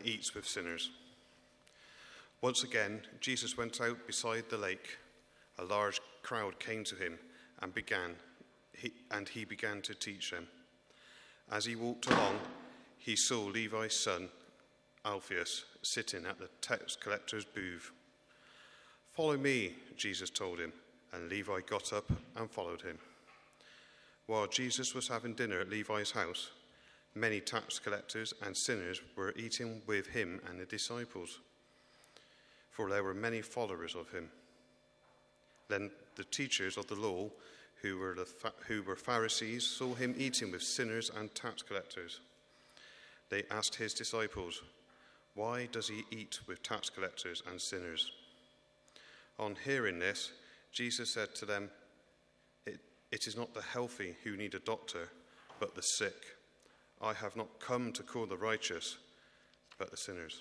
eats with sinners. Once again, Jesus went out beside the lake. A large crowd came to him and he began to teach them. As he walked along, he saw Levi's son, Alphaeus, sitting at the tax collector's booth. "Follow me," Jesus told him, and Levi got up and followed him. While Jesus was having dinner at Levi's house, many tax collectors and sinners were eating with him and the disciples, for there were many followers of him. Then the teachers of the law, who were Pharisees, saw him eating with sinners and tax collectors. They asked his disciples, "Why does he eat with tax collectors and sinners?" On hearing this, Jesus said to them, It is not the healthy who need a doctor, but the sick. I have not come to call the righteous, but the sinners."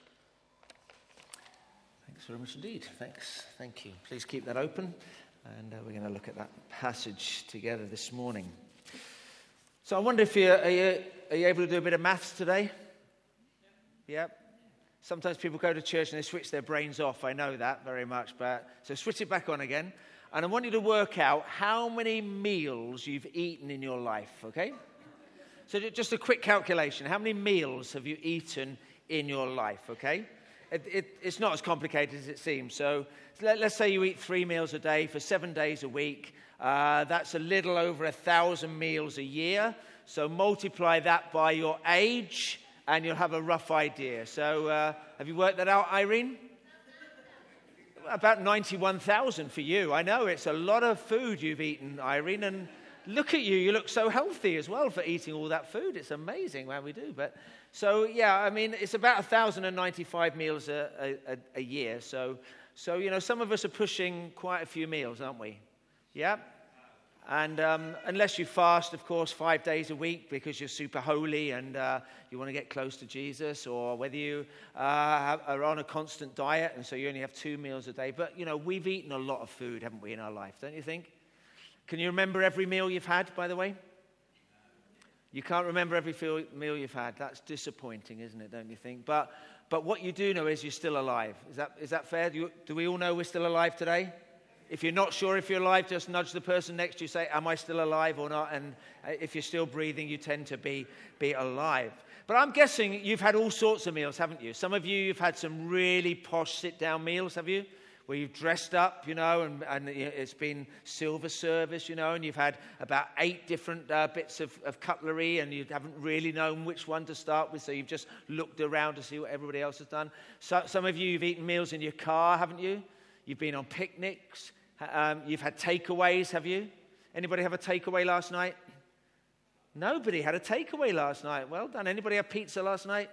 Thanks very much indeed. Thank you. Please keep that open, and we're going to look at that passage together this morning. So I wonder if are you able to do a bit of maths today? Yeah. Sometimes people go to church and they switch their brains off. I know that very much, so switch it back on again. And I want you to work out how many meals you've eaten in your life, okay? So just a quick calculation. How many meals have you eaten in your life, okay? It's not as complicated as it seems. So let's say you eat 3 meals a day for 7 days a week. That's a little over 1,000 meals a year. So multiply that by your age, and you'll have a rough idea. So have you worked that out, Irene? About 91,000 for you. I know it's a lot of food you've eaten, Irene, and look at you. You look so healthy as well for eating all that food. It's amazing how we do. But so, yeah, I mean, it's about 1,095 meals a year. So, some of us are pushing quite a few meals, aren't we? Yeah? And unless you fast, of course, 5 days a week because you're super holy and you want to get close to Jesus, or whether you are on a constant diet and so you only have 2 meals a day. But, we've eaten a lot of food, haven't we, in our life, don't you think? Can you remember every meal you've had, by the way? You can't remember every meal you've had. That's disappointing, isn't it, don't you think? But what you do know is you're still alive. Is that fair? Do we all know we're still alive today? If you're not sure if you're alive, just nudge the person next to you, say, "Am I still alive or not?" And if you're still breathing, you tend to be alive. But I'm guessing you've had all sorts of meals, haven't you? Some of you've had some really posh sit-down meals, have you? Where you've dressed up, and it's been silver service, and you've had about 8 different bits of cutlery, and you haven't really known which one to start with, so you've just looked around to see what everybody else has done. So, some of you've eaten meals in your car, haven't you? You've been on picnics. You've had takeaways, have you? Anybody have a takeaway last night? Nobody had a takeaway last night. Well done. Anybody have pizza last night?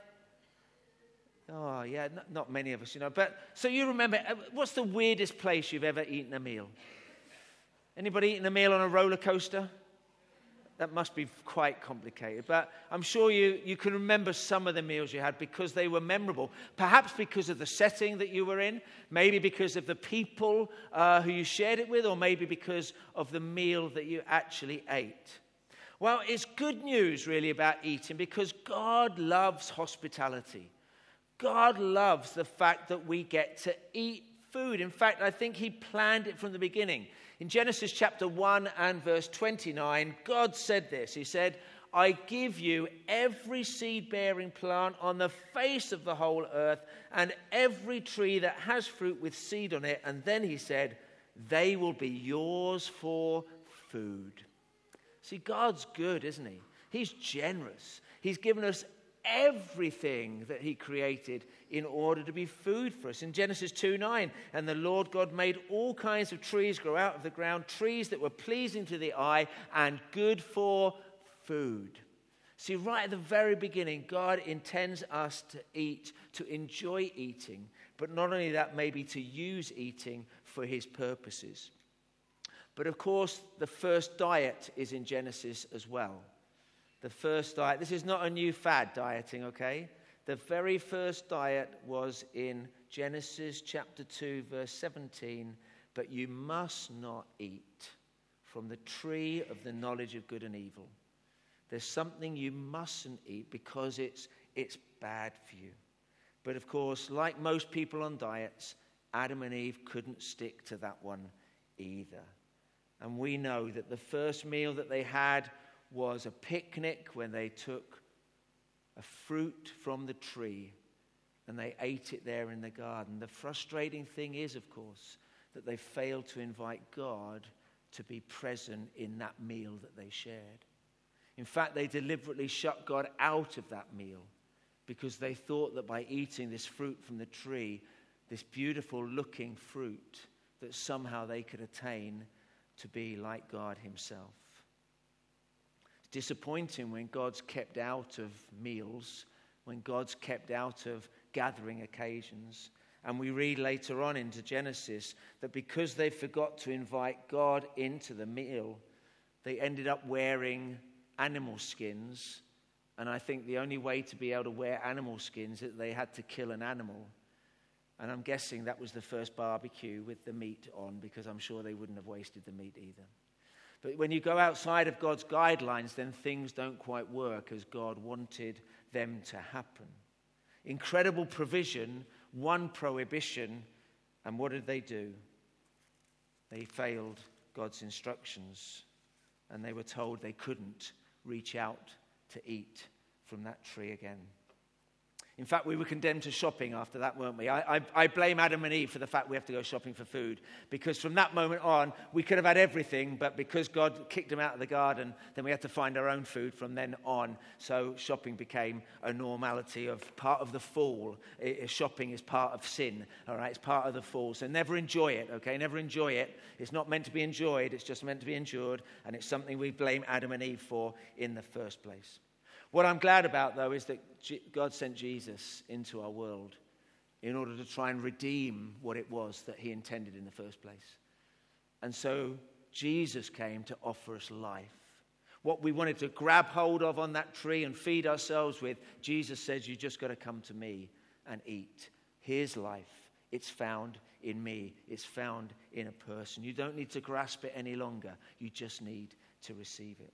Oh, yeah, not many of us, But so you remember, what's the weirdest place you've ever eaten a meal? Anybody eaten a meal on a roller coaster? That must be quite complicated. But I'm sure you can remember some of the meals you had because they were memorable. Perhaps because of the setting that you were in. Maybe because of the people who you shared it with. Or maybe because of the meal that you actually ate. Well, it's good news really about eating because God loves hospitality. God loves the fact that we get to eat food. In fact, I think he planned it from the beginning. In Genesis chapter 1 and verse 29, God said this. He said, "I give you every seed-bearing plant on the face of the whole earth and every tree that has fruit with seed on it." And then he said, "They will be yours for food." See, God's good, isn't he? He's generous. He's given us everything that he created in order to be food for us. In Genesis 2:9, "And the Lord God made all kinds of trees grow out of the ground, trees that were pleasing to the eye and good for food." See, right at the very beginning, God intends us to eat, to enjoy eating, but not only that, maybe to use eating for his purposes. But of course, the first diet is in Genesis as well. The first diet. This is not a new fad, dieting, okay? The very first diet was in Genesis chapter 2, verse 17. "But you must not eat from the tree of the knowledge of good and evil." There's something you mustn't eat because it's bad for you. But of course, like most people on diets, Adam and Eve couldn't stick to that one either. And we know that the first meal that they had was a picnic when they took a fruit from the tree and they ate it there in the garden. The frustrating thing is, of course, that they failed to invite God to be present in that meal that they shared. In fact, they deliberately shut God out of that meal because they thought that by eating this fruit from the tree, this beautiful looking fruit, that somehow they could attain to be like God himself. It's disappointing when God's kept out of meals, when God's kept out of gathering occasions. And we read later on into Genesis that because they forgot to invite God into the meal, they ended up wearing animal skins. And I think the only way to be able to wear animal skins is that they had to kill an animal. And I'm guessing that was the first barbecue with the meat on, because I'm sure they wouldn't have wasted the meat either. But when you go outside of God's guidelines, then things don't quite work as God wanted them to happen. Incredible provision, one prohibition, and what did they do? They failed God's instructions, and they were told they couldn't reach out to eat from that tree again. In fact, we were condemned to shopping after that, weren't we? I blame Adam and Eve for the fact we have to go shopping for food, because from that moment on, we could have had everything, but because God kicked them out of the garden, then we had to find our own food from then on. So shopping became a normality of part of the fall. Shopping is part of sin, all right? It's part of the fall. So never enjoy it, okay? Never enjoy it. It's not meant to be enjoyed. It's just meant to be endured, and it's something we blame Adam and Eve for in the first place. What I'm glad about, though, is that God sent Jesus into our world in order to try and redeem what it was that he intended in the first place. And so Jesus came to offer us life. What we wanted to grab hold of on that tree and feed ourselves with, Jesus says, you just got to come to me and eat. Here's life. It's found in me. It's found in a person. You don't need to grasp it any longer. You just need to receive it.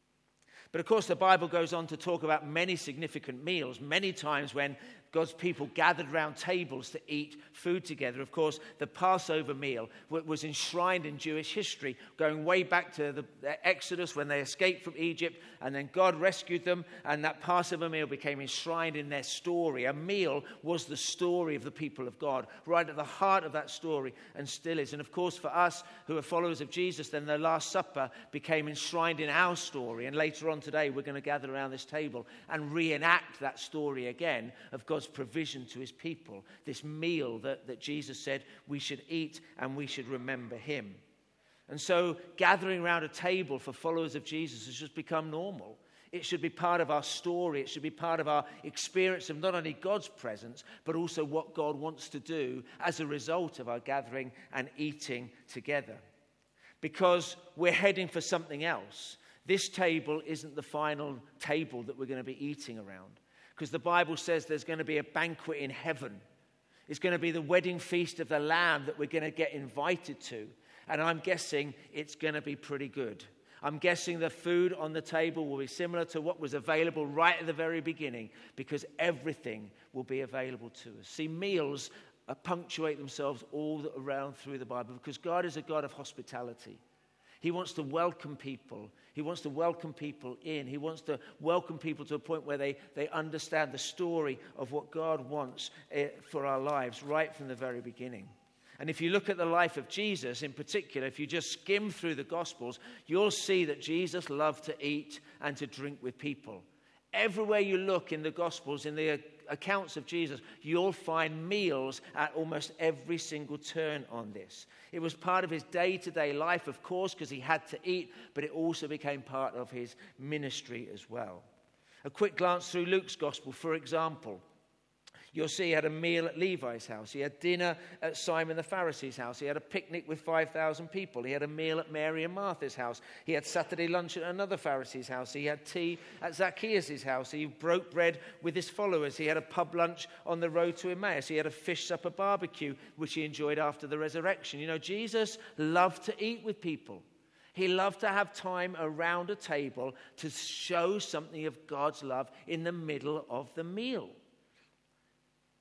But of course, the Bible goes on to talk about many significant meals, many times when God's people gathered around tables to eat food together. Of course, the Passover meal was enshrined in Jewish history, going way back to the Exodus when they escaped from Egypt, and then God rescued them, and that Passover meal became enshrined in their story. A meal was the story of the people of God, right at the heart of that story, and still is. And of course, for us who are followers of Jesus, then the Last Supper became enshrined in our story. And later on today, we're going to gather around this table and reenact that story again of God's provision to his people, this meal that Jesus said we should eat and we should remember him. And so gathering around a table for followers of Jesus has just become normal. It should be part of our story. It should be part of our experience of not only God's presence, but also what God wants to do as a result of our gathering and eating together. Because we're heading for something else. This table isn't the final table that we're going to be eating around. Because the Bible says there's going to be a banquet in heaven. It's going to be the wedding feast of the Lamb that we're going to get invited to. And I'm guessing it's going to be pretty good. I'm guessing the food on the table will be similar to what was available right at the very beginning, because everything will be available to us. See, meals punctuate themselves all around through the Bible, because God is a God of hospitality. He wants to welcome people. He wants to welcome people in. He wants to welcome people to a point where they understand the story of what God wants for our lives right from the very beginning. And if you look at the life of Jesus in particular, if you just skim through the Gospels, you'll see that Jesus loved to eat and to drink with people. Everywhere you look in the Gospels, in the accounts of Jesus, you'll find meals at almost every single turn on this. It was part of his day-to-day life, of course, because he had to eat, but it also became part of his ministry as well. A quick glance through Luke's Gospel, for example. You'll see he had a meal at Levi's house. He had dinner at Simon the Pharisee's house. He had a picnic with 5,000 people. He had a meal at Mary and Martha's house. He had Saturday lunch at another Pharisee's house. He had tea at Zacchaeus' house. He broke bread with his followers. He had a pub lunch on the road to Emmaus. He had a fish supper barbecue, which he enjoyed after the resurrection. You know, Jesus loved to eat with people. He loved to have time around a table to show something of God's love in the middle of the meal.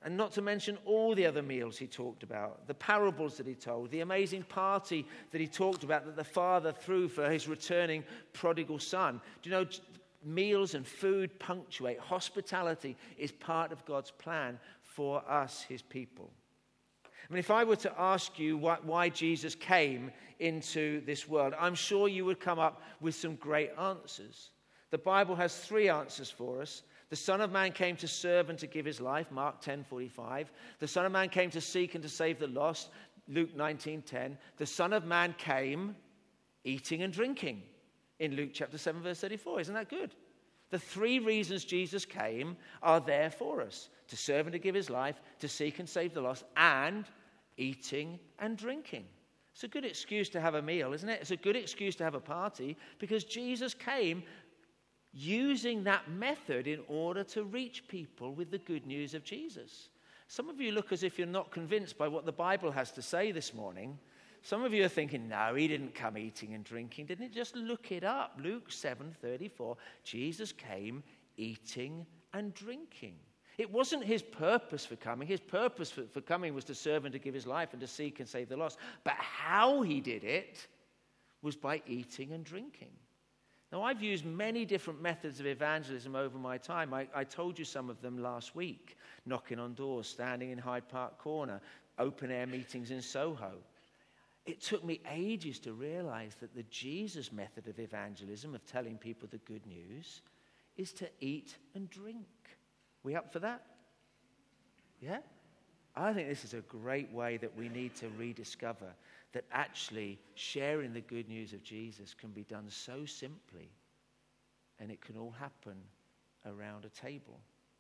And not to mention all the other meals he talked about, the parables that he told, the amazing party that he talked about that the Father threw for his returning prodigal son. Do you know, meals and food punctuate. Hospitality is part of God's plan for us, his people. I mean, if I were to ask you why Jesus came into this world, I'm sure you would come up with some great answers. The Bible has 3 answers for us. The Son of Man came to serve and to give his life, Mark 10:45. The Son of Man came to seek and to save the lost, Luke 19:10. The Son of Man came eating and drinking in Luke chapter 7, verse 34. Isn't that good? The 3 reasons Jesus came are there for us: to serve and to give his life, to seek and save the lost, and eating and drinking. It's a good excuse to have a meal, isn't it? It's a good excuse to have a party, because Jesus came using that method in order to reach people with the good news of Jesus. Some of you look as if you're not convinced by what the Bible has to say this morning. Some of you are thinking, no, he didn't come eating and drinking. Didn't it? Just look it up. Luke 7:34. Jesus came eating and drinking. It wasn't his purpose for coming. His purpose for coming was to serve and to give his life and to seek and save the lost. But how he did it was by eating and drinking. Now, I've used many different methods of evangelism over my time. I told you some of them last week. Knocking on doors, standing in Hyde Park Corner, open-air meetings in Soho. It took me ages to realize that the Jesus method of evangelism, of telling people the good news, is to eat and drink. We up for that? Yeah? I think this is a great way that we need to rediscover that actually sharing the good news of Jesus can be done so simply, and it can all happen around a table.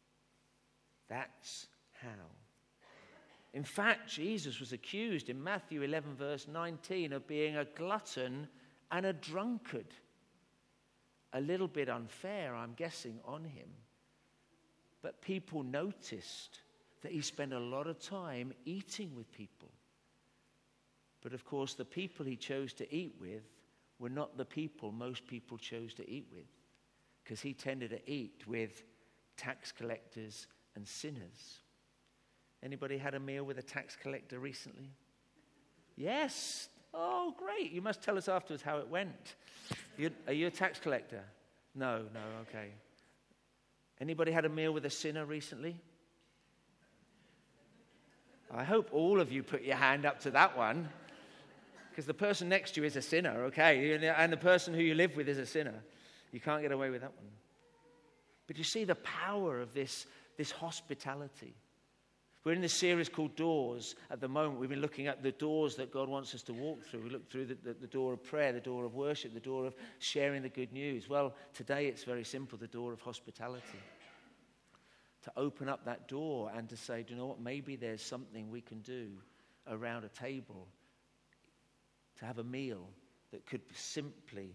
That's how. In fact, Jesus was accused in Matthew 11, verse 19, of being a glutton and a drunkard. A little bit unfair, I'm guessing, on him. But people noticed that he spent a lot of time eating with people. But of course, the people he chose to eat with were not the people most people chose to eat with, because he tended to eat with tax collectors and sinners. Anybody had a meal with a tax collector recently? Yes. Oh, great. You must tell us afterwards how it went. Are you a tax collector? No, okay. Anybody had a meal with a sinner recently? I hope all of you put your hand up to that one, because the person next to you is a sinner, okay? And the person who you live with is a sinner. You can't get away with that one. But you see the power of this hospitality. We're in this series called Doors at the moment. We've been looking at the doors that God wants us to walk through. We looked through the door of prayer, the door of worship, the door of sharing the good news. Well, today it's very simple, the door of hospitality. To open up that door and to say, do you know what, maybe there's something we can do around a table to have a meal that could simply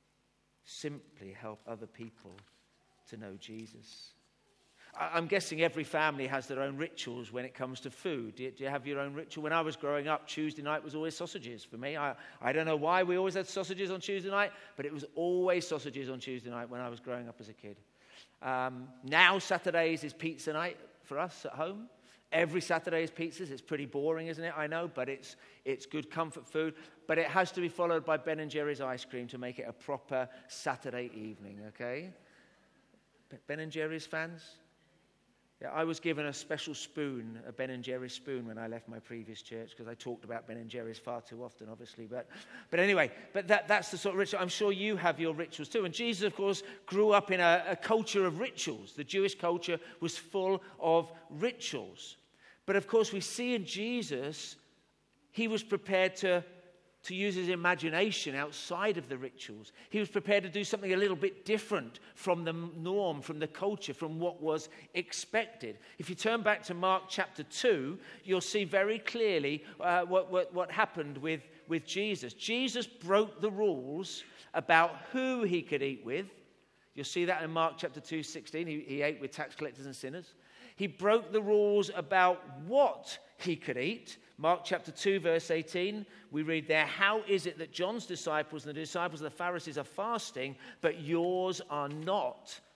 help other people to know Jesus. I'm guessing every family has their own rituals when it comes to food. Do you have your own ritual? When I was growing up, Tuesday night was always sausages for me. I don't know why we always had sausages on Tuesday night, but it was always sausages on Tuesday night when I was growing up as a kid. Now Saturdays is pizza night for us at home. Every Saturday is pizzas. It's pretty boring, isn't it? I know, but it's good comfort food. But it has to be followed by Ben & Jerry's ice cream to make it a proper Saturday evening, okay? Ben & Jerry's fans? Yeah, I was given a special spoon, a Ben & Jerry's spoon, when I left my previous church, because I talked about Ben & Jerry's far too often, obviously. But anyway, that's the sort of ritual. I'm sure you have your rituals too. And Jesus, of course, grew up in a culture of rituals. The Jewish culture was full of rituals. But of course, we see in Jesus, he was prepared to use his imagination outside of the rituals. He was prepared to do something a little bit different from the norm, from the culture, from what was expected. If you turn back to Mark chapter 2, you'll see very clearly what happened with Jesus. Jesus broke the rules about who he could eat with. You'll see that in Mark chapter 2:16. He ate with tax collectors and sinners. He broke the rules about what he could eat. Mark chapter 2, verse 18, we read there, how is it that John's disciples and the disciples of the Pharisees are fasting, but yours are not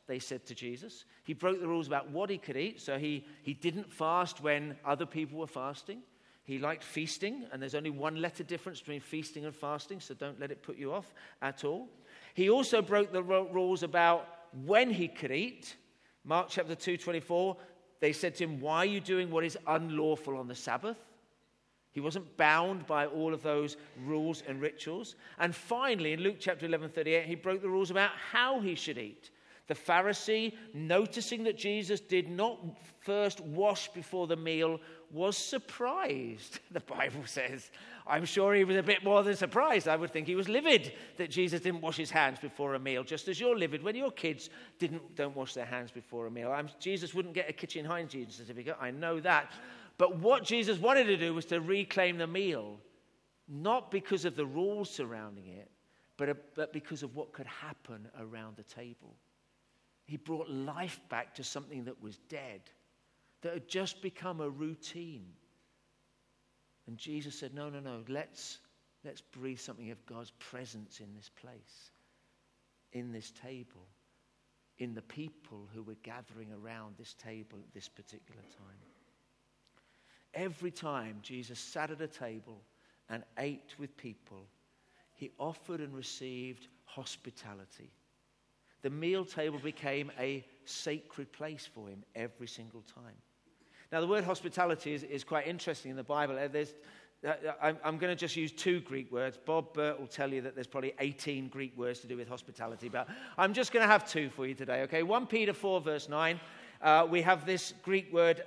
they said to Jesus. He broke the rules about what he could eat, so he didn't fast when other people were fasting. He liked feasting, and there's only one letter difference between feasting and fasting, so don't let it put you off at all. He also broke the rules about when he could eat. Mark chapter 2:24, they said to him, "Why are you doing what is unlawful on the Sabbath?" He wasn't bound by all of those rules and rituals. And finally, in Luke chapter 11:38, he broke the rules about how he should eat. The Pharisee, noticing that Jesus did not first wash before the meal, was surprised, the Bible says. I'm sure he was a bit more than surprised. I would think he was livid that Jesus didn't wash his hands before a meal, just as you're livid when your kids don't wash their hands before a meal. Jesus wouldn't get a kitchen hygiene certificate, I know that. But what Jesus wanted to do was to reclaim the meal, not because of the rules surrounding it, but because of what could happen around the table. He brought life back to something that was dead, that had just become a routine. And Jesus said, no, let's breathe something of God's presence in this place, in this table, in the people who were gathering around this table at this particular time. Every time Jesus sat at a table and ate with people, he offered and received hospitality. The meal table became a sacred place for him every single time. Now, the word hospitality is quite interesting in the Bible. I'm going to just use 2 Greek words. Bob Burt will tell you that there's probably 18 Greek words to do with hospitality, but I'm just going to have 2 for you today, okay? 1 Peter 4, verse 9, we have this Greek word,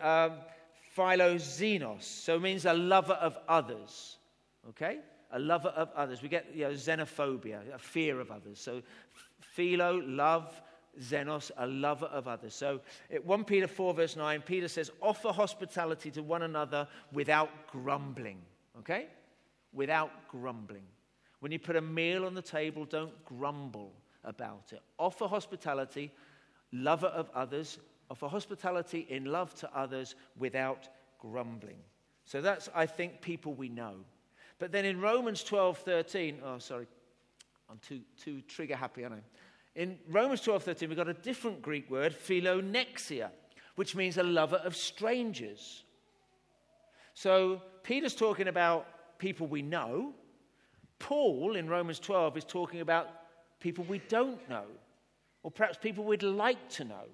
philoxenos, so it means a lover of others, okay? A lover of others. We get xenophobia, a fear of others. So philo, love, xenos, a lover of others. So at 1 Peter 4, verse 9, Peter says, offer hospitality to one another without grumbling, okay? Without grumbling. When you put a meal on the table, don't grumble about it. Offer hospitality, lover of others, offer hospitality in love to others without grumbling. So that's, I think, people we know. But then in Romans 12:13, I'm too trigger happy, aren't I? In Romans 12:13, we've got a different Greek word, philonexia, which means a lover of strangers. So Peter's talking about people we know. Paul, in Romans 12, is talking about people we don't know, or perhaps people we'd like to know.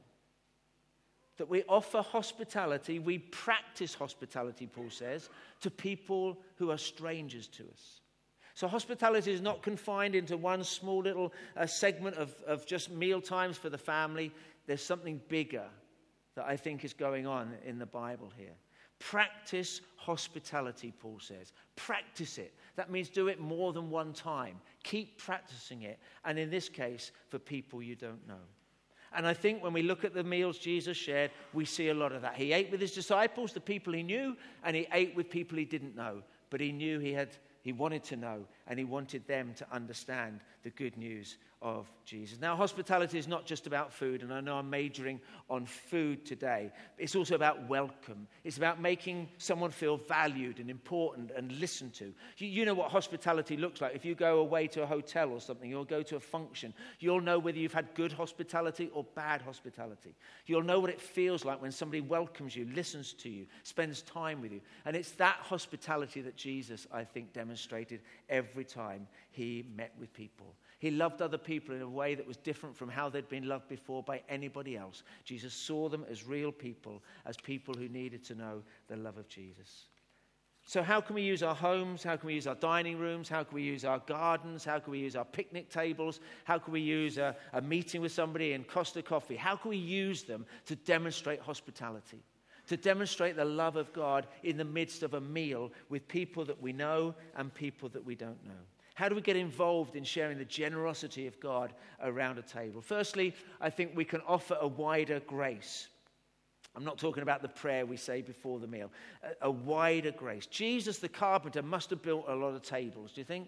That we offer hospitality, we practice hospitality, Paul says, to people who are strangers to us. So hospitality is not confined into one small little segment of just meal times for the family. There's something bigger that I think is going on in the Bible here. Practice hospitality, Paul says. Practice it. That means do it more than one time. Keep practicing it. And in this case, for people you don't know. And I think when we look at the meals Jesus shared, we see a lot of that. He ate with his disciples, the people he knew, and he ate with people he didn't know. But he knew he wanted to know, and he wanted them to understand the good news of Jesus. Now, hospitality is not just about food, and I know I'm majoring on food today. It's also about welcome. It's about making someone feel valued and important and listened to. You know what hospitality looks like. If you go away to a hotel or something, you'll go to a function, you'll know whether you've had good hospitality or bad hospitality. You'll know what it feels like when somebody welcomes you, listens to you, spends time with you. And it's that hospitality that Jesus, I think, demonstrated every time he met with people. He loved other people in a way that was different from how they'd been loved before by anybody else. Jesus saw them as real people, as people who needed to know the love of Jesus. So how can we use our homes? How can we use our dining rooms? How can we use our gardens? How can we use our picnic tables? How can we use a meeting with somebody in Costa Coffee? How can we use them to demonstrate hospitality? To demonstrate the love of God in the midst of a meal with people that we know and people that we don't know. How do we get involved in sharing the generosity of God around a table? Firstly, I think we can offer a wider grace. I'm not talking about the prayer we say before the meal. A wider grace. Jesus, the carpenter, must have built a lot of tables, do you think?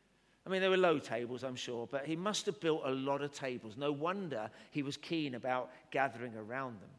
I mean, there were low tables, I'm sure, but he must have built a lot of tables. No wonder he was keen about gathering around them.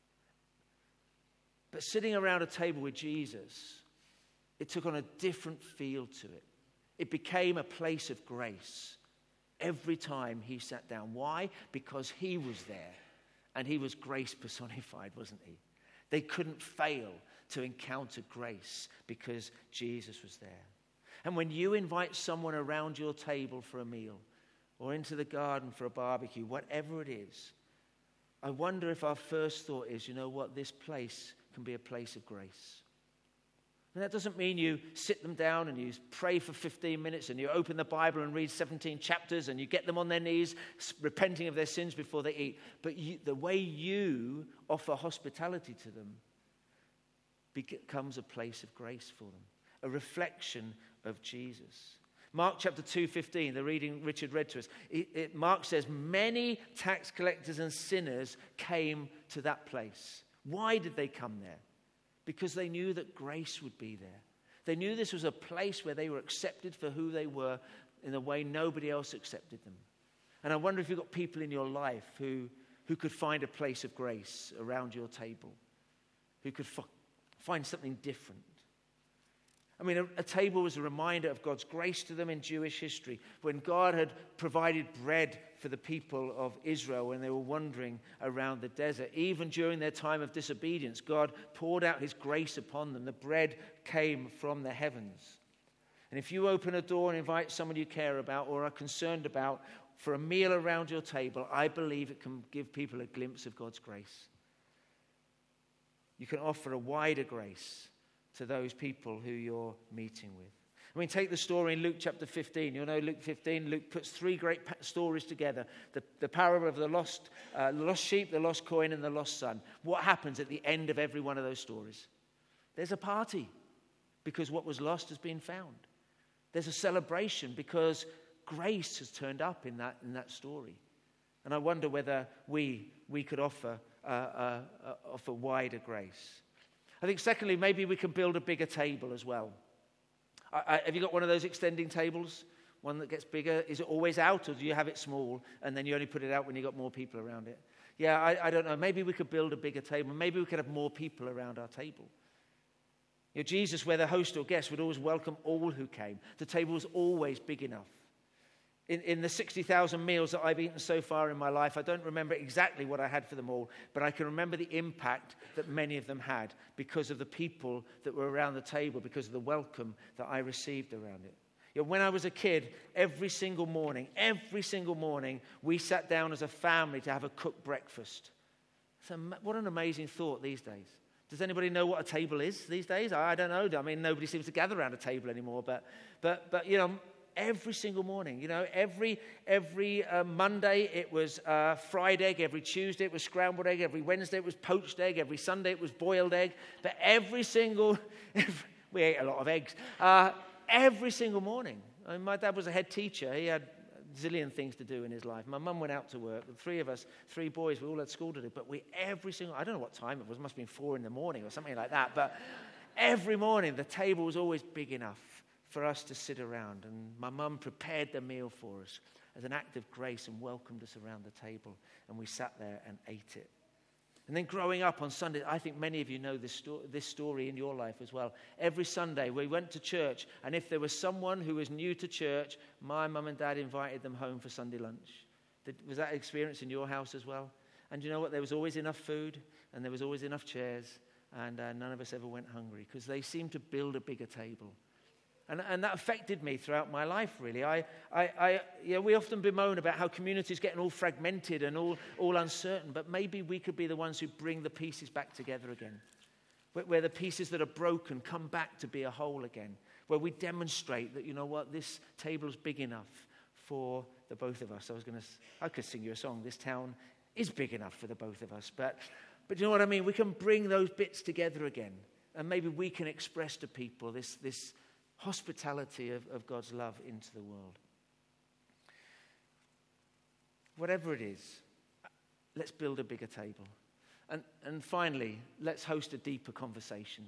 But sitting around a table with Jesus, it took on a different feel to it. It became a place of grace. every time he sat down. Why? Because he was there. And he was grace personified, wasn't he? They couldn't fail to encounter grace because Jesus was there. And when you invite someone around your table for a meal or into the garden for a barbecue, whatever it is, I wonder if our first thought is, you know what, this place can be a place of grace. And that doesn't mean you sit them down and you pray for 15 minutes and you open the Bible and read 17 chapters and you get them on their knees, repenting of their sins before they eat. But the way you offer hospitality to them becomes a place of grace for them, a reflection of Jesus. Mark chapter 2:15, the reading Richard read to us, Mark says, many tax collectors and sinners came to that place. Why did they come there? Because they knew that grace would be there. They knew this was a place where they were accepted for who they were in a way nobody else accepted them. And I wonder if you've got people in your life who could find a place of grace around your table, who could find something different. I mean, a table was a reminder of God's grace to them in Jewish history. When God had provided bread for the people of Israel when they were wandering around the desert, even during their time of disobedience, God poured out his grace upon them. The bread came from the heavens. And if you open a door and invite someone you care about or are concerned about for a meal around your table, I believe it can give people a glimpse of God's grace. You can offer a wider grace to those people who you're meeting with. I mean, take the story in Luke chapter 15. You'll know Luke 15. Luke puts three great stories together. The parable of the lost sheep, the lost coin, and the lost son. What happens at the end of every one of those stories? There's a party because what was lost has been found. There's a celebration because grace has turned up in that story. And I wonder whether we could offer wider grace. I think secondly, maybe we can build a bigger table as well. Have you got one of those extending tables? One that gets bigger? Is it always out or do you have it small and then you only put it out when you've got more people around it? Yeah, I don't know. Maybe we could build a bigger table. Maybe we could have more people around our table. You know, Jesus, whether host or guest, would always welcome all who came. The table was always big enough. In the 60,000 meals that I've eaten so far in my life, I don't remember exactly what I had for them all, but I can remember the impact that many of them had because of the people that were around the table, because of the welcome that I received around it. You know, when I was a kid, every single morning, we sat down as a family to have a cooked breakfast. So what an amazing thought these days. Does anybody know what a table is these days? I don't know. I mean, nobody seems to gather around a table anymore, but you know, every single morning, you know, every Monday it was fried egg, every Tuesday it was scrambled egg, every Wednesday it was poached egg, every Sunday it was boiled egg, but we ate a lot of eggs, every single morning. I mean, my dad was a head teacher. He had a zillion things to do in his life. My mum went out to work. The three of us, three boys, we all had school to do, but I don't know what time it was, it must have been 4 a.m. or something like that, but every morning the table was always big enough for us to sit around. And my mum prepared the meal for us as an act of grace and welcomed us around the table. And we sat there and ate it. And then growing up on Sunday, I think many of you know this story in your life as well. Every Sunday we went to church, and if there was someone who was new to church, my mum and dad invited them home for Sunday lunch. Was that experience in your house as well? And you know what? There was always enough food, and there was always enough chairs, and none of us ever went hungry because they seemed to build a bigger table. And that affected me throughout my life, really. We often bemoan about how communities getting all fragmented and all uncertain, but maybe we could be the ones who bring the pieces back together again, where the pieces that are broken come back to be a whole again, where we demonstrate that, you know what, this table is big enough for the both of us. I could sing you a song. This town is big enough for the both of us, but you know what I mean? We can bring those bits together again, and maybe we can express to people this hospitality of God's love into the world. Whatever it is, let's build a bigger table. And finally, let's host a deeper conversation.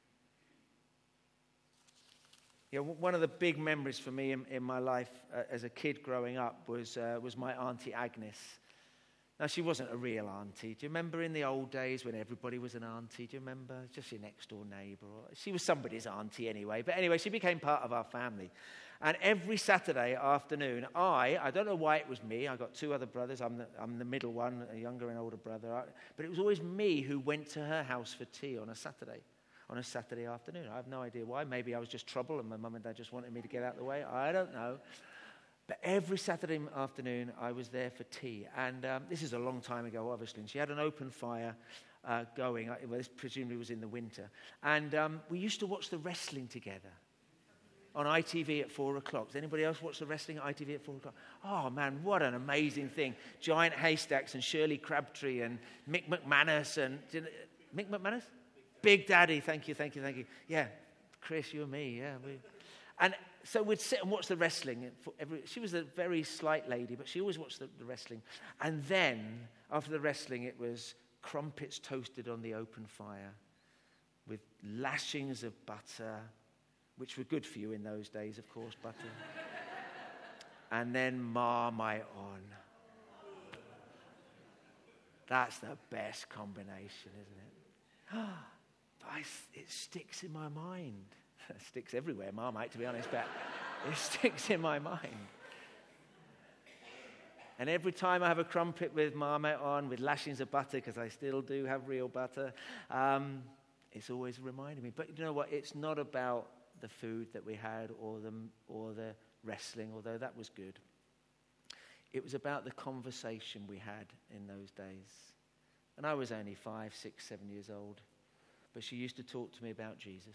You know, one of the big memories for me in my life as a kid growing up was my Auntie Agnes. Now, she wasn't a real auntie. Do you remember in the old days when everybody was an auntie? Do you remember? Just your next door neighbour. She was somebody's auntie anyway. But anyway, she became part of our family. And every Saturday afternoon, I don't know why it was me. I got two other brothers. I'm the middle one, a younger and older brother. But it was always me who went to her house for tea on a Saturday afternoon. I have no idea why. Maybe I was just trouble and my mum and dad just wanted me to get out of the way. I don't know. But every Saturday afternoon, I was there for tea. And this is a long time ago, obviously. And she had an open fire going. Well, this presumably was in the winter. And we used to watch the wrestling together on ITV at 4 o'clock. Does anybody else watch the wrestling at ITV at 4 o'clock? Oh, man, what an amazing thing. Giant Haystacks and Shirley Crabtree and Mick McManus. Mick McManus? Big Daddy. Thank you. Yeah, Chris, you and me. Yeah, and so we'd sit and watch the wrestling. She was a very slight lady, but she always watched the wrestling. And then, after the wrestling, it was crumpets toasted on the open fire with lashings of butter, which were good for you in those days, of course, butter. And then Marmite on. That's the best combination, isn't it? But it sticks in my mind. It sticks everywhere, Marmite, to be honest, but it sticks in my mind. And every time I have a crumpet with Marmite on, with lashings of butter, because I still do have real butter, it's always reminding me. But you know what? It's not about the food that we had or the wrestling, although that was good. It was about the conversation we had in those days. And I was only 5, 6, 7 years old. But she used to talk to me about Jesus.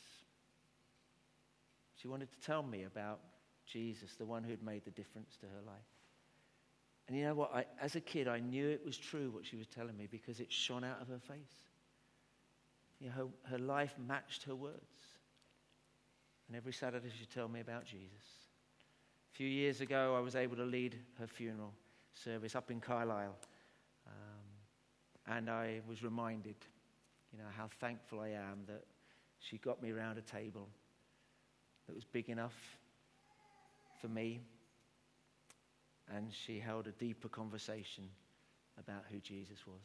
She wanted to tell me about Jesus, the one who'd made the difference to her life. And you know what? As a kid, I knew it was true what she was telling me because it shone out of her face. You know, her life matched her words. And every Saturday she'd tell me about Jesus. A few years ago, I was able to lead her funeral service up in Carlisle. And I was reminded, how thankful I am that she got me around a table that was big enough for me, and she held a deeper conversation about who Jesus was.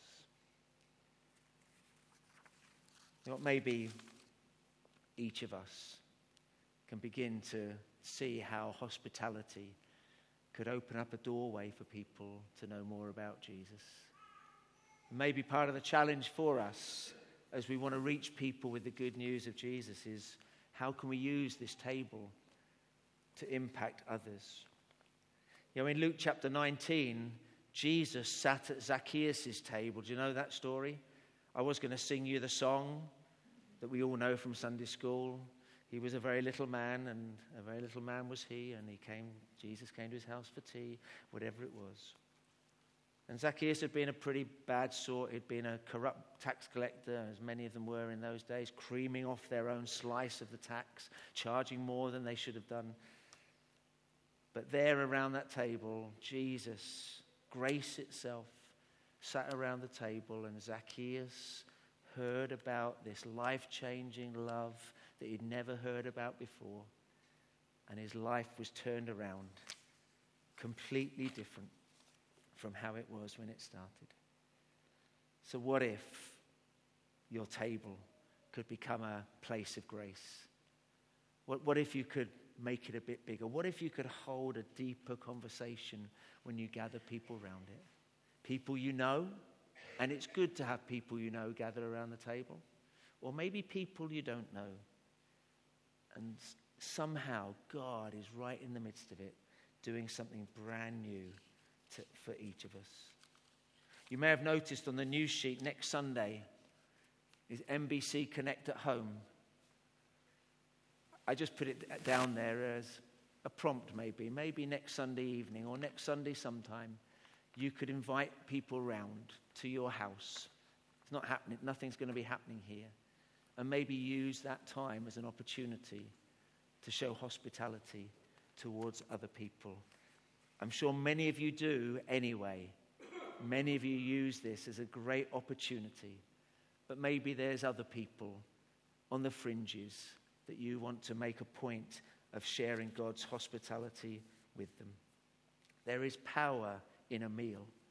Maybe each of us can begin to see how hospitality could open up a doorway for people to know more about Jesus. Maybe part of the challenge for us as we want to reach people with the good news of Jesus is how can we use this table to impact others? In Luke chapter 19, Jesus sat at Zacchaeus' table. Do you know that story? I was going to sing you the song that we all know from Sunday school. He was a very little man, and a very little man was he, and Jesus came to his house for tea, whatever it was. And Zacchaeus had been a pretty bad sort. He'd been a corrupt tax collector, as many of them were in those days, creaming off their own slice of the tax, charging more than they should have done. But there around that table, Jesus, grace itself, sat around the table, and Zacchaeus heard about this life-changing love that he'd never heard about before. And his life was turned around, completely different from how it was when it started. So what if your table could become a place of grace? What if you could make it a bit bigger? What if you could hold a deeper conversation when you gather people around it? People you know, and it's good to have people you know gather around the table. Or maybe people you don't know. And somehow God is right in the midst of it, doing something brand new for each of us. You may have noticed on the news sheet next Sunday is NBC Connect at Home. I just put it down there as a prompt maybe next Sunday evening or next Sunday sometime. You could invite people round to your house. It's not happening. Nothing's going to be happening here. And maybe use that time as an opportunity to show hospitality towards other people. I'm sure many of you do anyway. Many of you use this as a great opportunity. But maybe there's other people on the fringes that you want to make a point of sharing God's hospitality with them. There is power in a meal.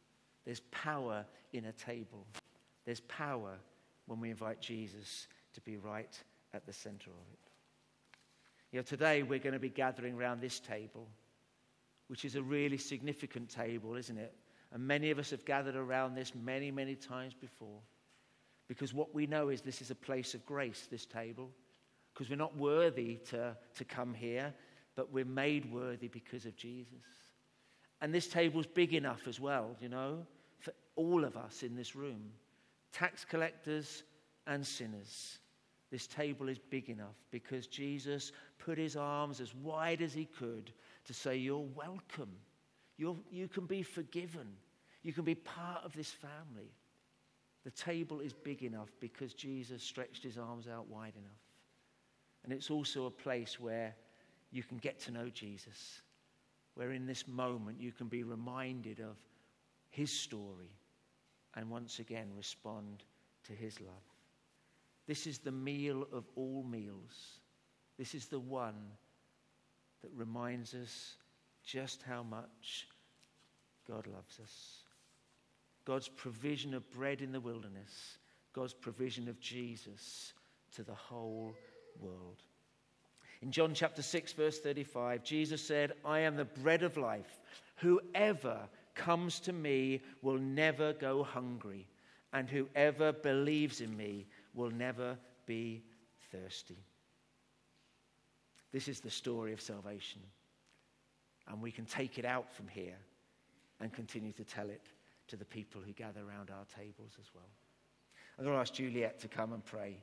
There's power in a table. There's power when we invite Jesus to be right at the center of it. You know, today we're going to be gathering around this table, which is a really significant table, isn't it? And many of us have gathered around this many, many times before. Because what we know is this is a place of grace, this table. Because we're not worthy to come here, but we're made worthy because of Jesus. And this table's big enough as well, you know, for all of us in this room. Tax collectors and sinners. This table is big enough because Jesus put his arms as wide as he could to say, you're welcome. You can be forgiven. You can be part of this family. The table is big enough because Jesus stretched his arms out wide enough. And it's also a place where you can get to know Jesus, where in this moment you can be reminded of his story and once again respond to his love. This is the meal of all meals. This is the one that reminds us just how much God loves us. God's provision of bread in the wilderness, God's provision of Jesus to the whole world. In John chapter 6, verse 35, Jesus said, I am the bread of life. Whoever comes to me will never go hungry, and whoever believes in me will never be thirsty. This is the story of salvation, and we can take it out from here and continue to tell it to the people who gather around our tables as well. I'm going to ask Juliet to come and pray.